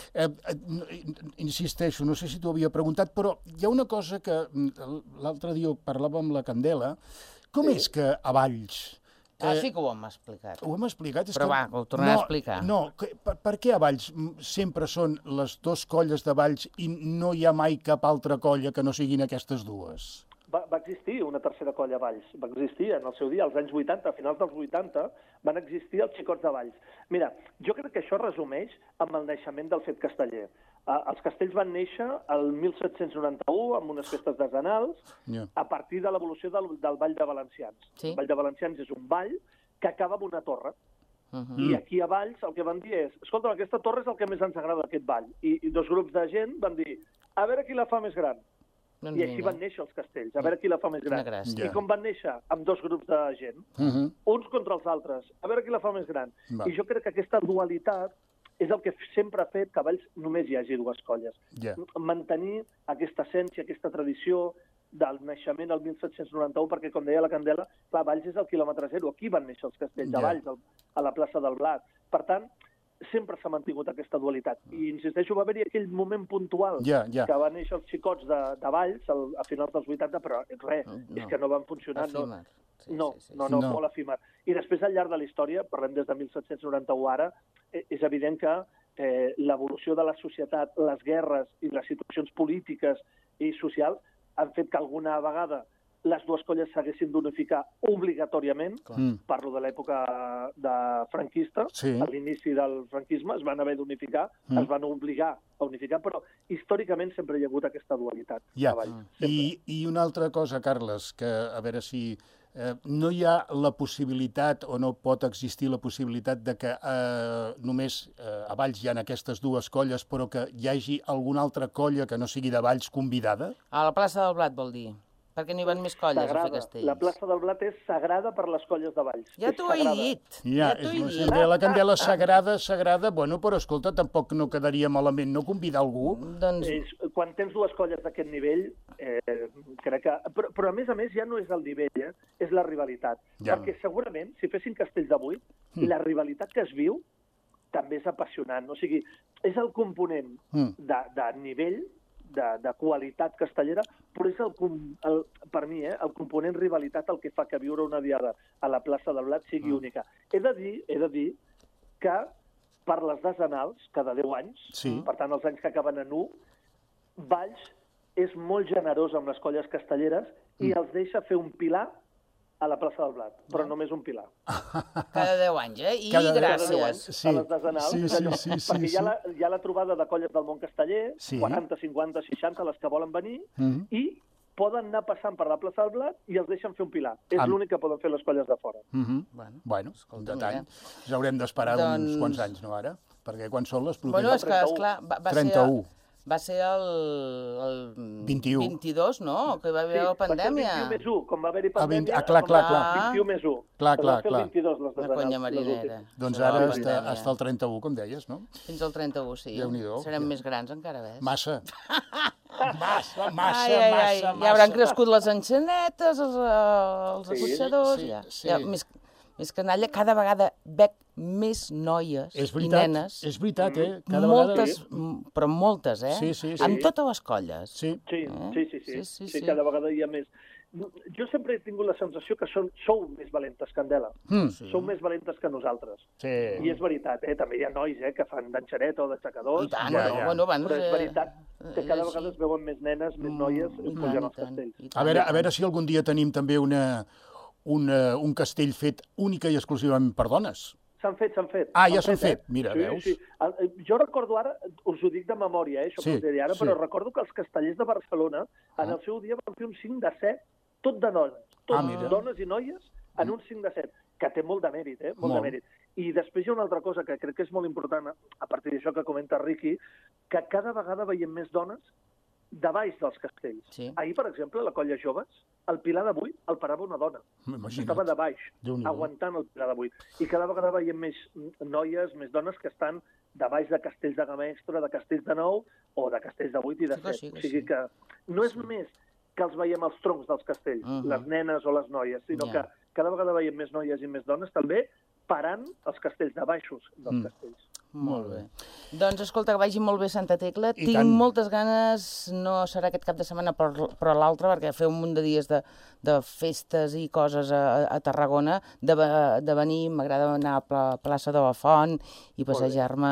Insisteixo, no sé si t'ho havia preguntat, però hi ha una cosa que l'altre dia parlàvem amb la Candela. Com és que a Valls... Sí que ho hem explicat. Ho hem explicat? Però va, ho tornaré a explicar. No, per què a Valls sempre són les dues colles de Valls i no hi ha mai cap altra colla que no siguin aquestes dues? Va existir una tercera colla a Valls, va existir en el seu dia, als anys 80, a finals dels 80, van existir els xicots de Valls. Mira, jo crec que això resumeix amb el naixement del fet casteller. Els castells van néixer el 1791 amb unes festes desenals a partir de l'evolució del Ball de Valencians. El Ball de Valencians és un ball que acaba amb una torre. I aquí a Valls el que van dir és, escolta, aquesta torre és el que més ens agrada d'aquest ball. I dos grups de gent van dir, a veure qui la fa més gran. I així van néixer els castells, a veure qui la fa més gran. I com van néixer? Amb dos grups de gent, uns contra els altres, a veure qui la fa més gran. I jo crec que aquesta dualitat és el que sempre ha fet que a Valls només hi hagi dues colles. Mantenir aquesta essència, aquesta tradició del naixement al 1791, perquè, com deia la Candela, Valls és el quilòmetre zero. Aquí van néixer els castells, a Valls, a la plaça del Blat. Per tant, sempre s'ha mantingut aquesta dualitat. I, insisteixo, va haver-hi aquell moment puntual que van néixer els xicots de Valls a finals dels 80, però res, és que no van funcionar. No, molt efímer. I després, al llarg de la història, parlem des de 1791 ara, és evident que l'evolució de la societat, les guerres i les situacions polítiques i socials han fet que alguna vegada les dues colles s'haguessin d'unificar obligatòriament, parlo de l'època franquista, a l'inici del franquisme es van haver d'unificar, es van obligar a unificar, però històricament sempre hi ha hagut aquesta dualitat. I una altra cosa, Carles, que a veure si no hi ha la possibilitat o no pot existir la possibilitat de que només a Valls hi ha aquestes dues colles, però que hi hagi alguna altra colla que no sigui de Valls convidada? A la plaça del Blat, vol dir? Perquè n'hi van més colles a fer castells. La plaça del Blat és sagrada per les colles de Valls. Ja t'ho he dit. La Candela sagrada, bueno, però escolta, tampoc no quedaria malament no convidar algú. Quan tens dues colles d'aquest nivell, crec que... Però a més ja no és el nivell, és la rivalitat. Perquè segurament, si fessin castells d'avui, la rivalitat que es viu també és apassionant. O sigui, és el component de nivell, de qualitat castellera, però és per mi el component rivalitat el que fa que viure una diada a la plaça del Blat sigui única. He de dir que per les desenals, cada 10 anys, per tant els anys que acaben en 1, Valls és molt generós amb les colles castelleres i els deixa fer un pilar a la plaça del Blat, però només un pilar. Cada 10 anys, I Cada 10 gràcies. anys, a les desenals, perquè hi ha la trobada de colles del món casteller, 40, 50, 60, les que volen venir, i poden anar passant per la plaça del Blat i els deixen fer un pilar. És l'únic que poden fer les colles de fora. Bueno, un detall. Ja haurem d'esperar uns quants anys, no, ara? Perquè quan són les properes? Bueno, és que, esclar, va ser... 31. Va ser el 21. 22, no? Que va haver la pandèmia. Va ser el 21 més 1, com va haver-hi pandèmia. Clar. 21 més 1. Clar. Va fer el 22, les la conya marinera. Doncs ara està el 31, com deies, no? Fins al 31, sí. Déu-n'hi-do. Serem més grans encara, ves? Massa. Ja hauran crescut les enxanetes, els acotxadors, ja. Més canalla, cada vegada veig més noies i nenes. És veritat, Cada moltes, però moltes, Sí. Amb totes les colles. Sí, cada vegada hi ha més. Jo sempre he tingut la sensació que sou més valentes que Candela. Sou més valentes que nosaltres. Sí. I és veritat, també hi ha nois que fan d'enxaneta o d'aixecadors. I tant, però és veritat que cada vegada es veuen més nenes, més noies pujant als castells. A veure si algun dia tenim també un castell fet única i exclusivament per dones. S'han fet. Ja s'han fet. Mira, veus? Sí. Jo recordo ara, us ho dic de memòria, això que us diré ara, però recordo que els castellers de Barcelona en el seu dia van fer un 5 de 7, tot de dones. Dones i noies en un 5 de 7, que té molt de mèrit, molt de mèrit. I després hi ha una altra cosa que crec que és molt important, a partir d'això que comenta Riqui, que cada vegada veiem més dones de baix dels castells. Ahir, per exemple, la colla Joves, el pilar de 8 el parava una dona. Estava de baix, aguantant el pilar de 8. I cada vegada veiem més noies, més dones que estan de baix de castells de gamma extra, de castells de 9 o de castells de 8 i de 7. O sigui que no és només que els veiem als troncs dels castells, les nenes o les noies, sinó que cada vegada veiem més noies i més dones també parant els castells de baixos dels castells. Molt bé. Doncs escolta, que vagi molt bé Santa Tecla. Tinc moltes ganes, no serà aquest cap de setmana però l'altre, perquè feu un munt de dies de festes i coses a Tarragona, de venir, m'agrada anar a la plaça de la Font i passejar-me...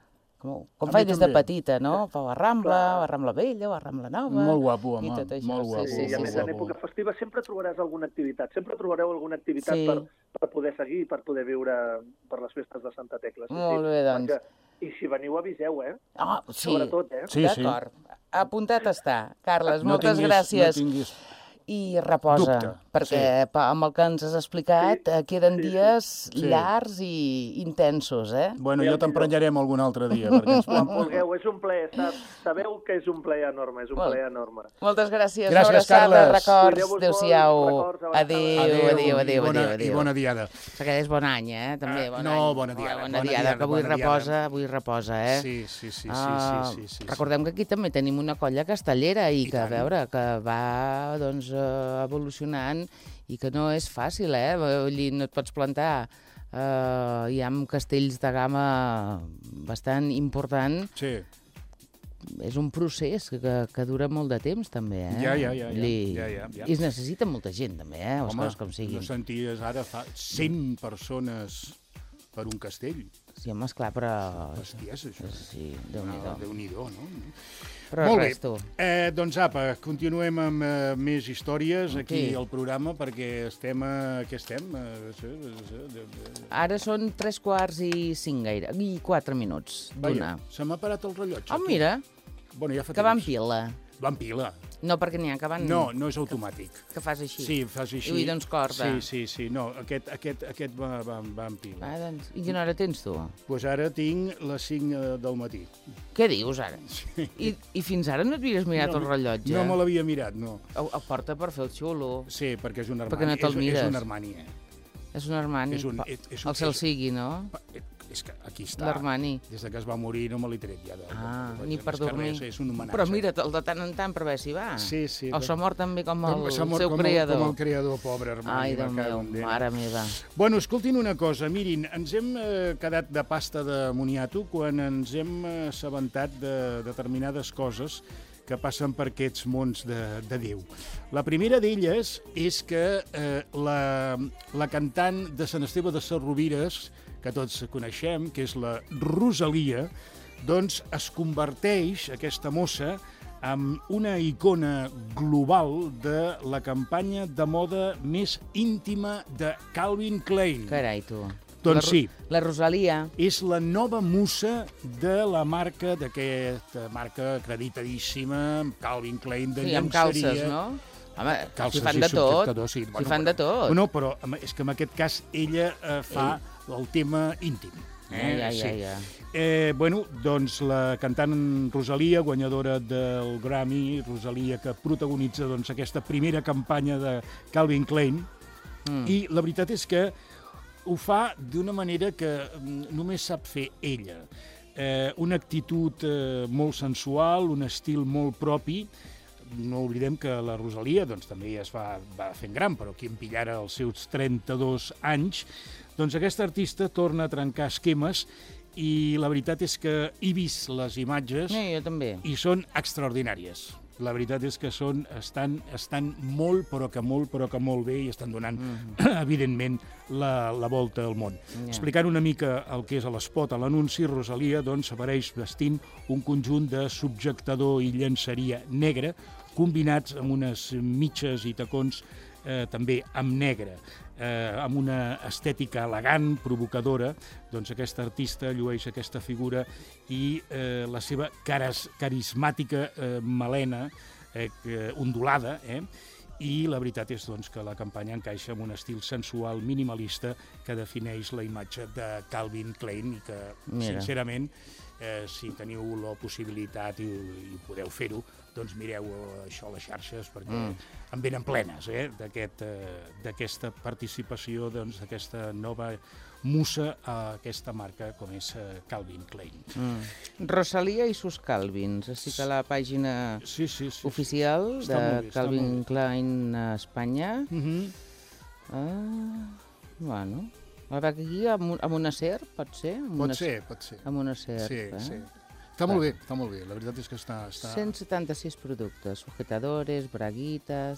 Com faig des de petita, no? La Rambla Vella, la Rambla Nova... Molt guapo, home, molt guapo. I a més, en època festiva sempre trobaràs alguna activitat, sempre trobareu alguna activitat per poder seguir i per poder viure per les festes de Santa Tecla. Molt bé, doncs. I si veniu, aviseu, Sí, sobretot, d'acord. Apuntat està. Carles, moltes gràcies. No tinguis I reposa, perquè amb el que ens has explicat queden dies llargs i intensos, Bueno, jo t'emprenyarem algun altre dia. Quan vulgueu, és un plaer, sabeu que és un plaer enorme, és un plaer enorme. Moltes gràcies. Gràcies, Carles. Records, adéu-siau. Adéu. I bona diada. Que és bon any, també. No, bona diada. Bona diada, que avui reposa, Sí. Recordem que aquí també tenim una colla castellera i que, a veure, que va, doncs, evolucionant i que no és fàcil, Vull dir, no et pots plantar. Hi ha castells de gamma bastant important. Sí. És un procés que dura molt de temps, també, Ja. I es necessita molta gent, també, les coses com siguin. No senties ara fa 100 persones per un castell. Sí, home, esclar, però... Bestiesa, això. Sí, Déu-n'hi-do. Déu-n'hi-do, no? Però molt res, tu. Doncs apa, continuem amb més històries aquí al programa, perquè estem... Què estem? Ara són 3:45 gaire, i 4 minuts d'una. Se m'ha parat el rellotge. Oh, mira, bueno, ja fa que va en pila. Va en pila. No, perquè n'hi ha que van... No és automàtic. Que fas així. Sí, fas així. I doncs corda. Sí. No, aquest va en pila. Doncs, i quina hora tens, tu? Doncs ara tinc les 5 del matí. Què dius, ara? Sí. I fins ara no et havies mirat el rellotge? No me l'havia mirat, no. El porta per fer el xulo. Sí, perquè és un Armani. Perquè no te'l mires. És un Armani, És un Armani. El cel sigui, no? És que aquí està. L'Armani. Des que es va morir no me l'he tret ja. Ni per dormir. És un homenatge. Però mira't-el de tant en tant per veure si va. Sí. O s'ha mort també com el seu creador. Com el creador, pobre Armani. Ai, Déu meu, mare meva. Bueno, escoltin una cosa. Mirin, ens hem quedat de pasta de moniato quan ens hem assabentat de determinades coses que passen per aquests mons de Déu. La primera d'elles és que la cantant de Sant Esteve de Sesrovires, que tots coneixem, que és la Rosalia, doncs es converteix, aquesta mossa, amb una icona global de la campanya de moda més íntima de Calvin Klein. Carai, tu. Doncs sí. La Rosalia. És la nova musa de la marca, d'aquesta marca acreditadíssima, Calvin Klein, de llenceria. Sí, amb calces, no? Home, Calces si fan i de tot. subjectadors, sí. Si fan de tot. No, però és que en aquest cas ella fa el tema íntim. Ja. Bueno, doncs la cantant Rosalia, guanyadora del Grammy, Rosalia que protagonitza doncs, aquesta primera campanya de Calvin Klein, i la veritat és que ho fa d'una manera que només sap fer ella. Una actitud molt sensual, un estil molt propi. No oblidem que la Rosalia doncs, també ja es va fent gran, però aquí en pillara als seus 32 anys. Doncs aquesta artista torna a trencar esquemes i la veritat és que he vist les imatges Jo també. i són extraordinàries. La veritat és que estan molt, però que molt bé i estan donant, evidentment, la volta al món. Explicant una mica el que és a l'espot, a l'anunci, Rosalia doncs, apareix vestint un conjunt de subjectador i llenceria negre, combinats amb unes mitges i tacons també amb negre. Amb una estètica elegant, provocadora, doncs aquesta artista llueix aquesta figura i la seva carismàtica melena ondulada, i la veritat és doncs, que la campanya encaixa amb un estil sensual minimalista que defineix la imatge de Calvin Klein i que, sincerament, si teniu la possibilitat i podeu fer-ho, doncs mireu això a les xarxes perquè en venen plenes d'aquesta participació, d'aquesta nova musa a aquesta marca com és Calvin Klein. Rosalia i sus Calvins, així que la pàgina oficial de Calvin Klein a Espanya. Bueno, ara aquí amb una serp, pot ser? Pot ser. Amb una serp, sí. Està molt bé, la veritat és que està... 176 productes, sujetadores, braguites...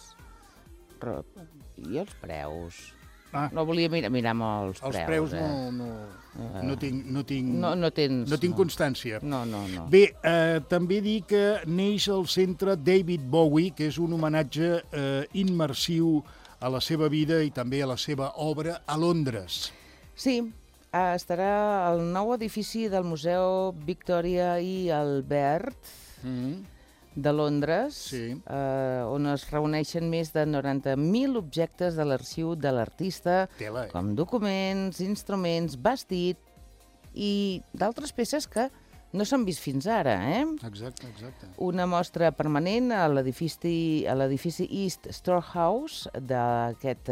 I els preus? No volia mirar molt els preus. Els preus no tinc constància. No. Bé, també dir que neix al centre David Bowie, que és un homenatge immersiu a la seva vida i també a la seva obra a Londres. Sí, estarà al nou edifici del Museu Victoria i Albert de Londres, on es reuneixen més de 90.000 objectes de l'arxiu de l'artista, com documents, instruments, vestit i d'altres peces que no s'han vist fins ara. Exacte. Una mostra permanent a l'edifici East Storehouse d'aquest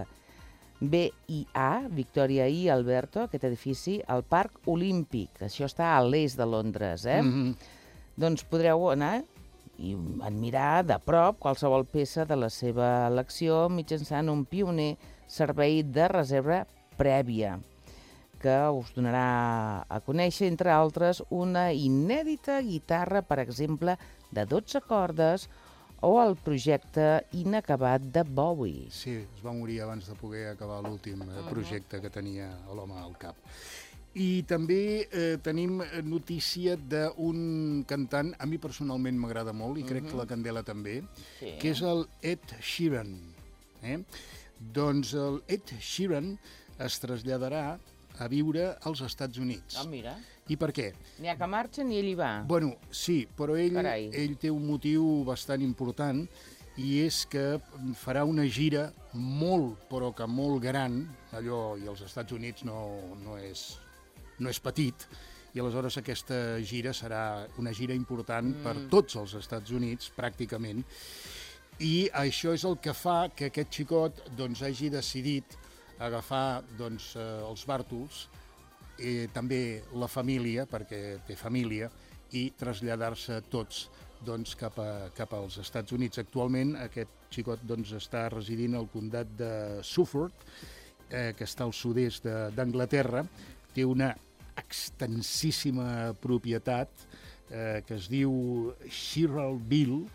BIA, Victoria i Alberto, aquest edifici, al Parc Olímpic. Això està a l'est de Londres. Doncs podreu anar i admirar de prop qualsevol peça de la seva elecció mitjançant un pioner servei de reserva prèvia que us donarà a conèixer, entre altres, una inèdita guitarra, per exemple, de 12 cordes, o el projecte inacabat de Bowie. Sí, es va morir abans de poder acabar l'últim projecte que tenia l'home al cap. I també tenim notícia d'un cantant, a mi personalment m'agrada molt, i crec que la Candela també, que és el Ed Sheeran. Doncs el Ed Sheeran es traslladarà a viure als Estats Units. Mira. I per què? N'hi ha que marxen i ell hi va. Bueno, sí, però ell té un motiu bastant important i és que farà una gira molt, però que molt gran, allò, i els Estats Units no és petit, i aleshores aquesta gira serà una gira important per tots els Estats Units, pràcticament, i això és el que fa que aquest xicot doncs, hagi decidit agafar doncs, els bàrtols, també la família, perquè té família, i traslladar-se tots doncs, cap als Estats Units. Actualment aquest xicot doncs, està residint al comtat de Suffolk, que està al sud-est d'Anglaterra. Té una extensíssima propietat que es diu Sheeranville,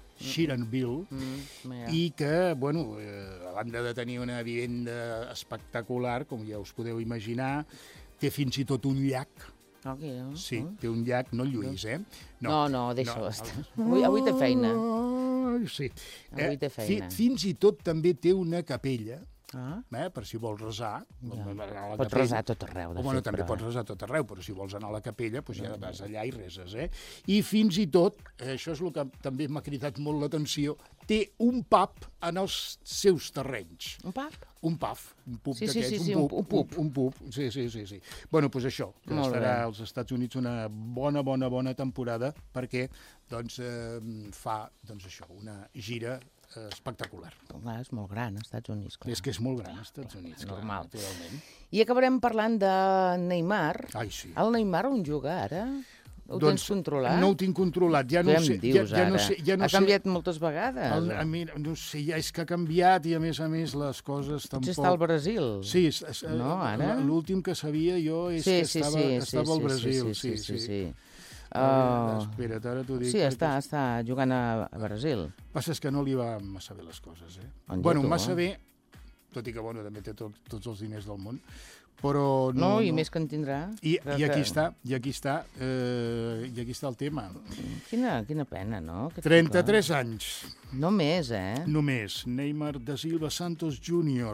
i que, bueno, a banda de tenir una vivenda espectacular, com ja us podeu imaginar, té fins i tot un llac Aquí, no? Sí, té un llac, no el Lluís, No, deixa-ho estar. Avui té feina. Sí. Avui té feina. Fins i tot també té una capella, per si vols resar. Pots resar tot arreu, de fet. També pots resar tot arreu, però si vols anar a la capella, doncs ja vas allà i reses. I fins i tot, això és el que també m'ha cridat molt l'atenció, té un pub en els seus terrenys. Un pub? Un pub. Un pub d'aquests. Sí, un pub. Un pub, sí. Bueno, doncs això, que estarà als Estats Units una bona temporada perquè fa això, una gira espectacular. És molt gran, als Estats Units. Clar. És que és molt gran, als Estats Units, normal. Naturalment. I acabarem parlant de Neymar. Ai, sí. El Neymar on juga ara? Ho tens controlat? No ho tinc controlat, ja no ho sé. Ja no sé. Ha canviat moltes vegades. No sé, ja és que ha canviat i a més les coses tampoc... Potser està al Brasil. Sí, ara? L'últim que sabia jo és que estava al Brasil. Sí. Espera't, ara t'ho dic. Sí, està jugant a Brasil. El que passa és que no li va massa bé les coses, Bueno, massa bé, tot i que també té tots els diners del món, però no... I més que en tindrà. I aquí està el tema. Quina pena, no? 33 anys. Només, Només. Neymar da Silva Santos Júnior,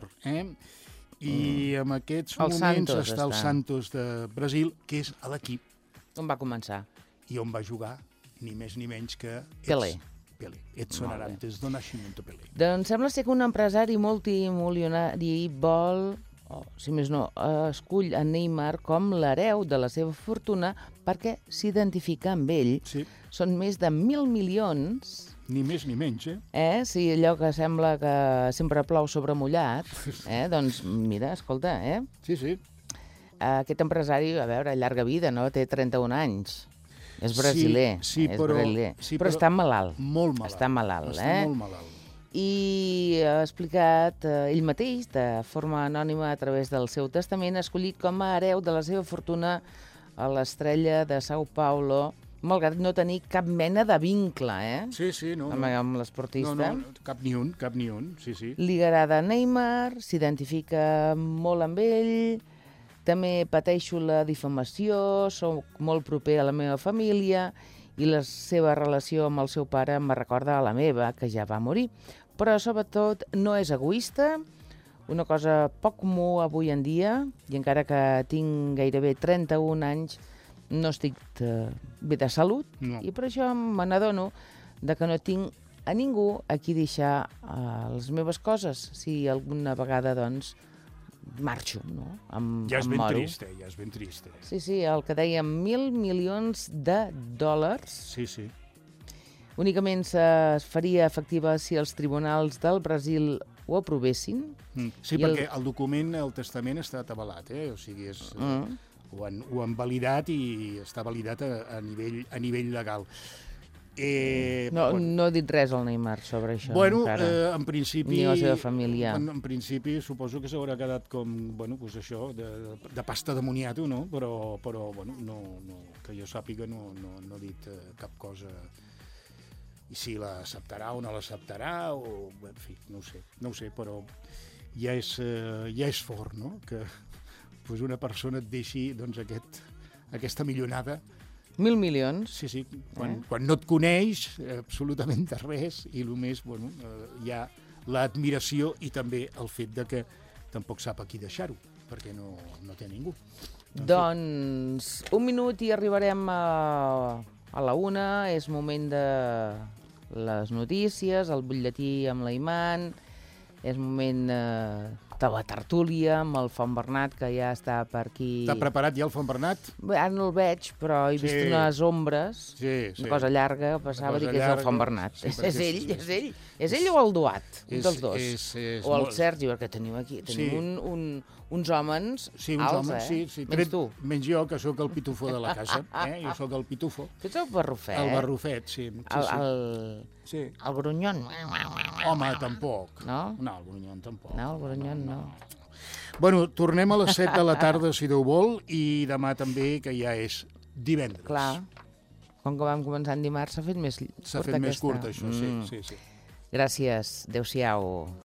I en aquests moments està el Santos de Brasil, que és a l'equip. On va començar? I on va jugar, ni més ni menys que... Pelé. Edson Arantes do Nascimento Pelé. Doncs sembla ser que un empresari multimilionari vol, si més no, escull a Neymar com l'hereu de la seva fortuna perquè s'identifica amb ell. Sí. Són més de 1.000 milions... Ni més ni menys, Sí, allò que sembla que sempre plou sobre mullat. Doncs mira, escolta, Sí. Aquest empresari, a veure, llarga vida, no? Té 31 anys. És brasiler. Però està malalt. Molt malalt. Està malalt, Està molt malalt. I ha explicat ell mateix, de forma anònima, a través del seu testament, ha escollit com a hereu de la seva fortuna a l'estrella de Sao Paulo, malgrat no tenir cap mena de vincle, amb l'esportista. No, cap ni un, sí. Li agrada Neymar, s'identifica molt amb ell, també pateixo la difamació, soc molt proper a la meva família i la seva relació amb el seu pare em recorda a la meva, que ja va morir. Però, sobretot, no és egoista, una cosa poc comú avui en dia, i encara que tinc gairebé 31 anys, no estic bé de salut, i per això me n'adono que no tinc a ningú a qui deixar les meves coses, si alguna vegada, doncs, marxo, no? Ja és ben trist, Sí, el que dèiem, 1.000 milions de dòlars. Sí. Únicament es faria efectiva si els tribunals del Brasil ho aprovessin. Sí, perquè el document, el testament, està avalat, o sigui, ho han validat i està validat a nivell legal. No ha dit res al Neymar sobre això, encara. En principi... Ni la seva família. En principi, suposo que s'haurà quedat com, això, de pasta de moniato, no? Però que jo sàpiga, no ha dit cap cosa. I si l'acceptarà o no l'acceptarà, o... En fi, no ho sé, però ja és fort, no? Que una persona et deixi aquesta milionada. 1.000 milions. Sí, quan no et coneix absolutament de res i només hi ha l'admiració i també el fet de que tampoc sap a qui deixar-ho, perquè no té ningú. Doncs 1 minut i arribarem a la 1. És moment de les notícies, el butlletí amb l'Aiman, és moment de la tertúlia amb el Font Bernat, que ja està per aquí. Està preparat ja el Font Bernat? Ara no el veig, però he vist unes ombres, una cosa llarga, passava a dir que és el Font Bernat. És ell? És ell o el Duat? Un dels dos. O el Sergi, perquè tenim aquí uns homes alts, menys tu. Menys jo, que sóc el pitufo de la casa. Jo sòc el pitufo. Tu ets el barrufet. El barrufet, sí. El grunyon. Home, tampoc. No? No, el grunyon tampoc. No, el grunyon no. Bueno, tornem a les 7 de la tarda, si Déu vol, i demà també, que ja és divendres. Clar. Com que vam començar en dimarts, s'ha fet més curta, això, sí. Gràcies. Adéu-siau.